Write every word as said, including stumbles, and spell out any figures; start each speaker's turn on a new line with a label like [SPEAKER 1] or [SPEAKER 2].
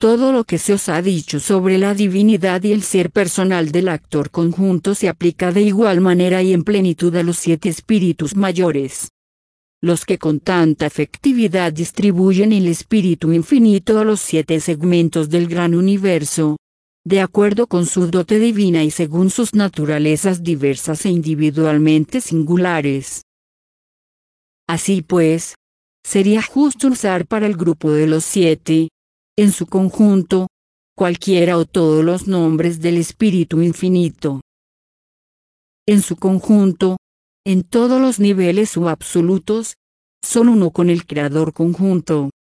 [SPEAKER 1] Todo lo que se os ha dicho sobre la divinidad y el ser personal del actor conjunto se aplica de igual manera y en plenitud a los siete espíritus mayores, los que con tanta efectividad distribuyen el espíritu infinito a los siete segmentos del gran universo, de acuerdo con su dote divina y según sus naturalezas diversas e individualmente singulares. Así pues, sería justo usar para el grupo de los siete, en su conjunto, cualquiera o todos los nombres del espíritu infinito. En su conjunto, en todos los niveles o absolutos, son uno con el Creador conjunto.